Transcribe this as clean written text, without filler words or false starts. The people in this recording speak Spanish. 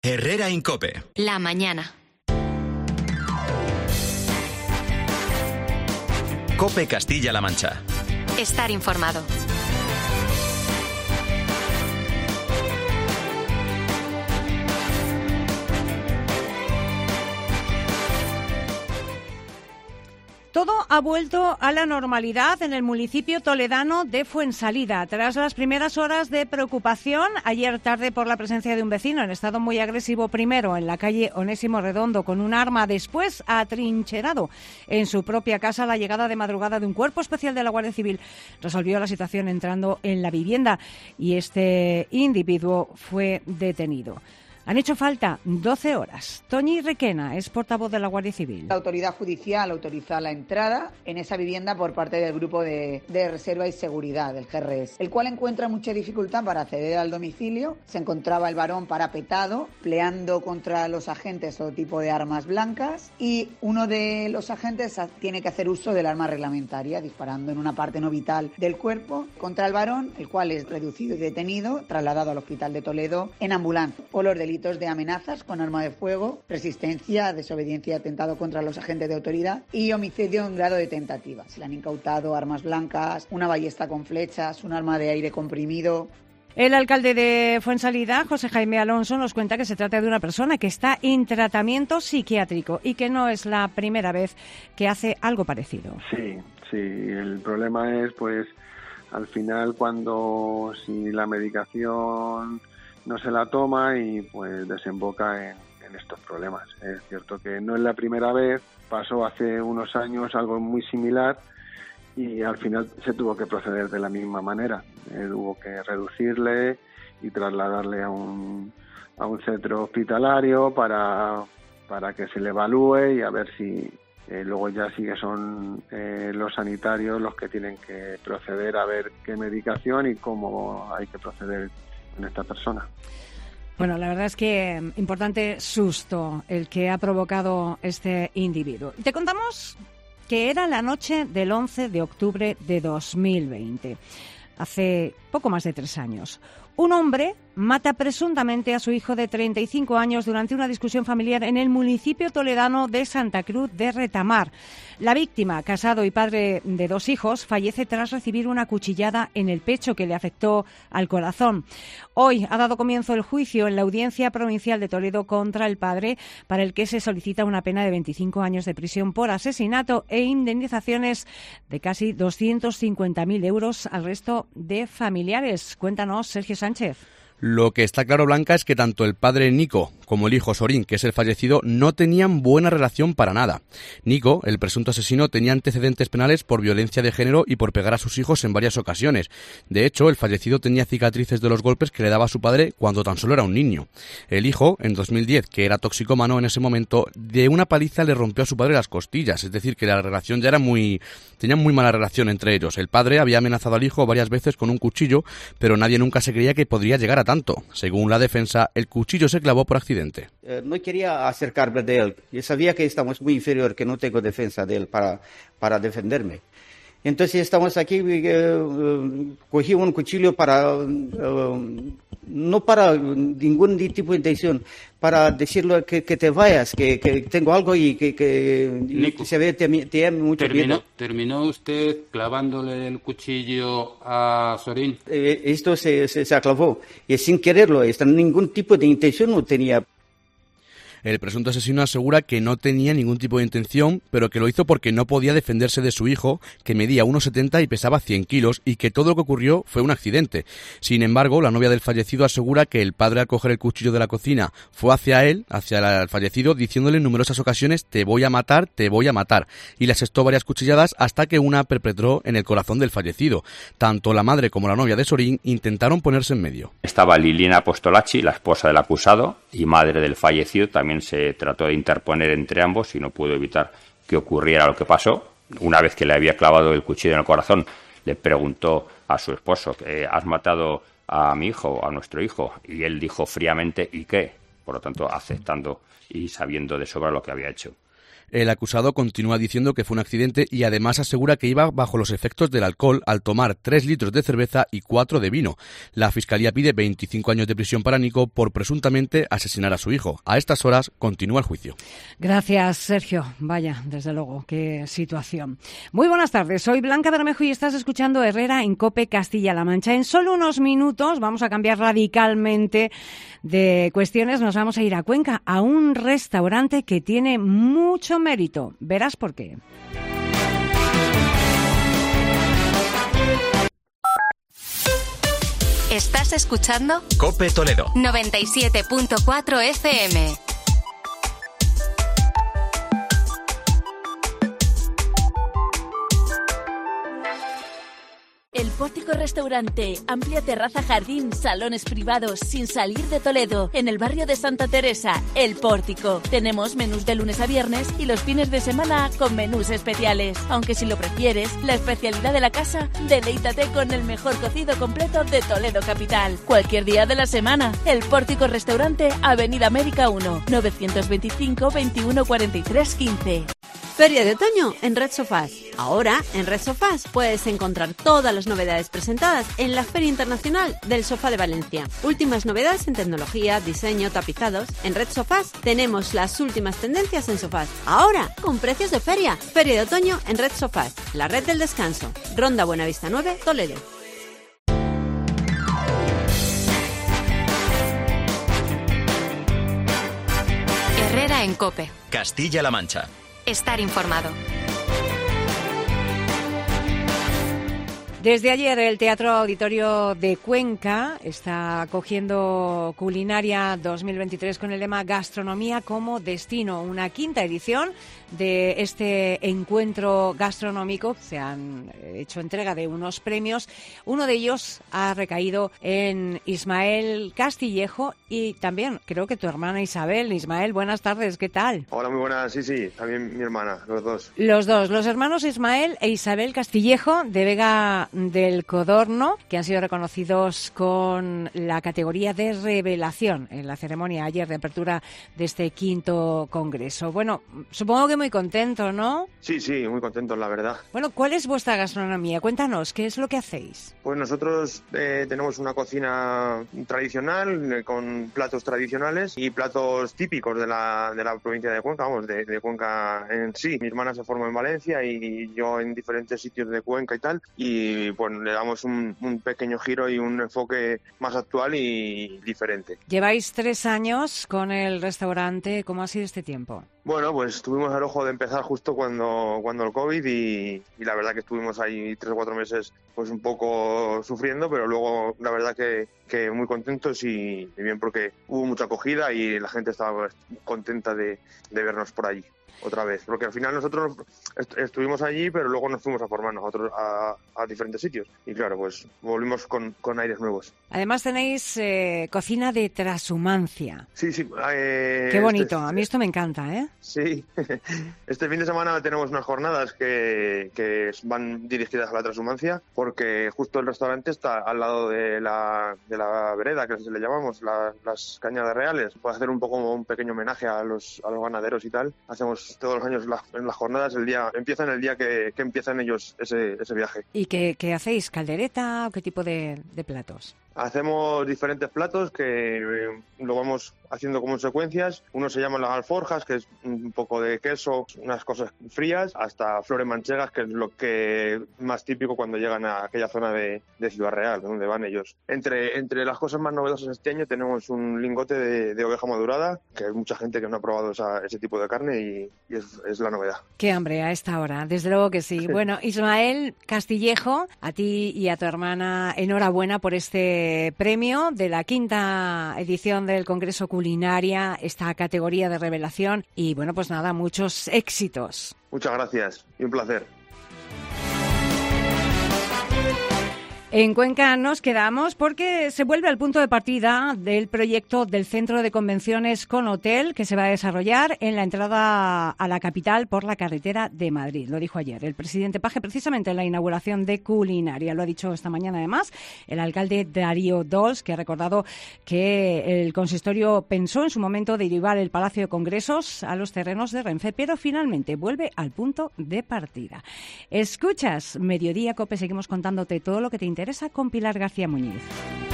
Herrera Incope. La mañana. COPE Castilla-La Mancha. Estar informado. Todo ha vuelto a la normalidad en el municipio toledano de Fuensalida. Tras las primeras horas de preocupación, ayer tarde por la presencia de un vecino en estado muy agresivo, primero en la calle Onésimo Redondo con un arma, después atrincherado en su propia casa, la llegada de madrugada de un cuerpo especial de la Guardia Civil resolvió la situación entrando en la vivienda y este individuo fue detenido. Han hecho falta 12 horas. Toñi Requena es portavoz de la Guardia Civil. La autoridad judicial autoriza la entrada en esa vivienda por parte del Grupo de Reserva y Seguridad, del GRES, el cual encuentra mucha dificultad para acceder al domicilio. Se encontraba el varón parapetado, empleando contra los agentes todo tipo de armas blancas, y uno de los agentes tiene que hacer uso del arma reglamentaria, disparando en una parte no vital del cuerpo contra el varón, el cual es reducido y detenido, trasladado al Hospital de Toledo en ambulancia por los delitos de amenazas con arma de fuego, resistencia, desobediencia y atentado contra los agentes de autoridad y homicidio en grado de tentativa. Se le han incautado armas blancas, una ballesta con flechas, un arma de aire comprimido. El alcalde de Fuensalida, José Jaime Alonso, nos cuenta que se trata de una persona que está en tratamiento psiquiátrico y que no es la primera vez que hace algo parecido. Sí, el problema es, pues, al final si la medicación no se la toma y pues desemboca en estos problemas. Es cierto que no es la primera vez, pasó hace unos años algo muy similar y al final se tuvo que proceder de la misma manera. Hubo que reducirle y trasladarle a un centro hospitalario para que se le evalúe y a ver si luego ya sí que son los sanitarios los que tienen que proceder a ver qué medicación y cómo hay que proceder en esta persona. Bueno, la verdad es que importante susto el que ha provocado este individuo. Te contamos que era la noche del 11 de octubre de 2020, hace poco más de 3 años. Un hombre mata presuntamente a su hijo de 35 años durante una discusión familiar en el municipio toledano de Santa Cruz de Retamar. La víctima, casado y padre de 2 hijos, fallece tras recibir una cuchillada en el pecho que le afectó al corazón. Hoy ha dado comienzo el juicio en la Audiencia Provincial de Toledo contra el padre, para el que se solicita una pena de 25 años de prisión por asesinato e indemnizaciones de casi 250.000 euros al resto de familiares. Cuéntanos, Sergio Sánchez. Lo que está claro, Blanca, es que tanto el padre Nico como el hijo Sorín, que es el fallecido, no tenían buena relación para nada. Nico, el presunto asesino, tenía antecedentes penales por violencia de género y por pegar a sus hijos en varias ocasiones. De hecho, el fallecido tenía cicatrices de los golpes que le daba a su padre cuando tan solo era un niño. El hijo, en 2010, que era toxicómano en ese momento, de una paliza le rompió a su padre las costillas. Es decir, que la relación ya era tenían muy mala relación entre ellos. El padre había amenazado al hijo varias veces con un cuchillo, pero nadie nunca se creía que podría llegar a tanto. Según la defensa, el cuchillo se clavó por accidente. No quería acercarme de él. Yo sabía que estamos muy inferior, que no tengo defensa de él para defenderme. Entonces estamos aquí, cogí un cuchillo no para ningún tipo de intención, para decirle que te vayas, que tengo algo y que se ve te mucho miedo. ¿Terminó usted clavándole el cuchillo a Sorín? Esto se clavó, y sin quererlo, ningún tipo de intención no tenía. El presunto asesino asegura que no tenía ningún tipo de intención, pero que lo hizo porque no podía defenderse de su hijo, que medía 1,70 y pesaba 100 kilos, y que todo lo que ocurrió fue un accidente. Sin embargo, la novia del fallecido asegura que el padre, al coger el cuchillo de la cocina, fue hacia el fallecido, diciéndole en numerosas ocasiones: te voy a matar, y le asestó varias cuchilladas hasta que una perpetró en el corazón del fallecido. Tanto la madre como la novia de Sorín intentaron ponerse en medio. Estaba Liliana Apostolacci, la esposa del acusado y madre del fallecido. También se trató de interponer entre ambos y no pudo evitar que ocurriera lo que pasó. Una vez que le había clavado el cuchillo en el corazón, le preguntó a su esposo: ¿has matado a mi hijo, a nuestro hijo? Y él dijo fríamente: ¿y qué? Por lo tanto, aceptando y sabiendo de sobra lo que había hecho. El acusado continúa diciendo que fue un accidente y además asegura que iba bajo los efectos del alcohol al tomar 3 litros de cerveza y 4 de vino. La Fiscalía pide 25 años de prisión para Nico por presuntamente asesinar a su hijo. A estas horas continúa el juicio. Gracias, Sergio. Vaya, desde luego, qué situación. Muy buenas tardes, soy Blanca Bermejo y estás escuchando Herrera en COPE Castilla-La Mancha. En solo unos minutos vamos a cambiar radicalmente de cuestiones. Nos vamos a ir a Cuenca, a un restaurante que tiene mucho mérito. Verás por qué. ¿Estás escuchando? COPE Toledo 97.4 FM. El Pórtico Restaurante, amplia terraza, jardín, salones privados, sin salir de Toledo, en el barrio de Santa Teresa, El Pórtico. Tenemos menús de lunes a viernes y los fines de semana con menús especiales. Aunque si lo prefieres, la especialidad de la casa, deleítate con el mejor cocido completo de Toledo capital. Cualquier día de la semana, El Pórtico Restaurante, Avenida América 1, 925 21 43 15. Feria de otoño en Red Sofás. Ahora, en Red Sofás puedes encontrar todas las novedades presentadas en la Feria Internacional del Sofá de Valencia. Últimas novedades en tecnología, diseño, tapizados. En Red Sofás tenemos las últimas tendencias en sofás. Ahora, con precios de feria. Feria de otoño en Red Sofás. La red del descanso. Ronda Buenavista 9, Toledo. Herrera en COPE. Castilla-La Mancha. Estar informado. Desde ayer el Teatro Auditorio de Cuenca está acogiendo Culinaria 2023 con el lema Gastronomía como Destino, una quinta edición de este encuentro gastronómico. Se han hecho entrega de unos premios. Uno de ellos ha recaído en Ismael Castillejo y también creo que tu hermana Isabel. Ismael, buenas tardes, ¿qué tal? Hola, muy buenas, sí, también mi hermana, los dos. Los dos, los hermanos Ismael e Isabel Castillejo de Vega del Codorno, que han sido reconocidos con la categoría de revelación en la ceremonia ayer de apertura de este quinto congreso. Bueno, supongo que muy contento, ¿no? Sí, muy contento, la verdad. Bueno, ¿cuál es vuestra gastronomía? Cuéntanos, ¿qué es lo que hacéis? Pues nosotros tenemos una cocina tradicional, con platos tradicionales y platos típicos de la provincia de Cuenca, vamos, de Cuenca en sí. Mi hermana se formó en Valencia y yo en diferentes sitios de Cuenca y tal, y pues le damos un pequeño giro y un enfoque más actual y diferente. Lleváis 3 años con el restaurante. ¿Cómo ha sido este tiempo? Bueno, pues tuvimos el ojo de empezar justo cuando el COVID y la verdad que estuvimos ahí 3 o 4 meses pues un poco sufriendo, pero luego la verdad que muy contentos y bien, porque hubo mucha acogida y la gente estaba contenta de vernos por allí otra vez, porque al final nosotros estuvimos allí, pero luego nos fuimos a formarnos a diferentes sitios y claro, pues volvimos con aires nuevos. Además tenéis cocina de trashumancia. Sí. Qué bonito, a mí esto me encanta, ¿eh? Sí, este fin de semana tenemos unas jornadas que van dirigidas a la trashumancia, porque justo el restaurante está al lado de la vereda, que le llamamos, las Cañadas Reales. Puede hacer un pequeño homenaje a los ganaderos y tal. Hacemos todos los años en las jornadas, empiezan el día que empiezan ellos ese viaje. ¿Y qué hacéis? ¿Caldereta o qué tipo de platos? Hacemos diferentes platos que lo vamos haciendo como en secuencias. Uno se llaman las alforjas, que es un poco de queso, unas cosas frías, hasta flores manchegas, que es lo que más típico cuando llegan a aquella zona de Ciudad Real, donde van ellos. Entre las cosas más novedosas este año tenemos un lingote de oveja madurada, que hay mucha gente que no ha probado ese tipo de carne y es la novedad. Qué hambre a esta hora, desde luego que sí. Bueno, Ismael Castillejo, a ti y a tu hermana, enhorabuena por este premio de la quinta edición del Congreso Culinaria, esta categoría de revelación. Y bueno, pues nada, muchos éxitos. Muchas gracias y un placer. En Cuenca nos quedamos porque se vuelve al punto de partida del proyecto del Centro de Convenciones con Hotel que se va a desarrollar en la entrada a la capital por la carretera de Madrid. Lo dijo ayer el presidente Paje precisamente en la inauguración de Culinaria. Lo ha dicho esta mañana además el alcalde Darío Dols, que ha recordado que el consistorio pensó en su momento derivar el Palacio de Congresos a los terrenos de Renfe, pero finalmente vuelve al punto de partida. Escuchas Mediodía Cope, seguimos contándote todo lo que te interesa con Pilar García Muñiz.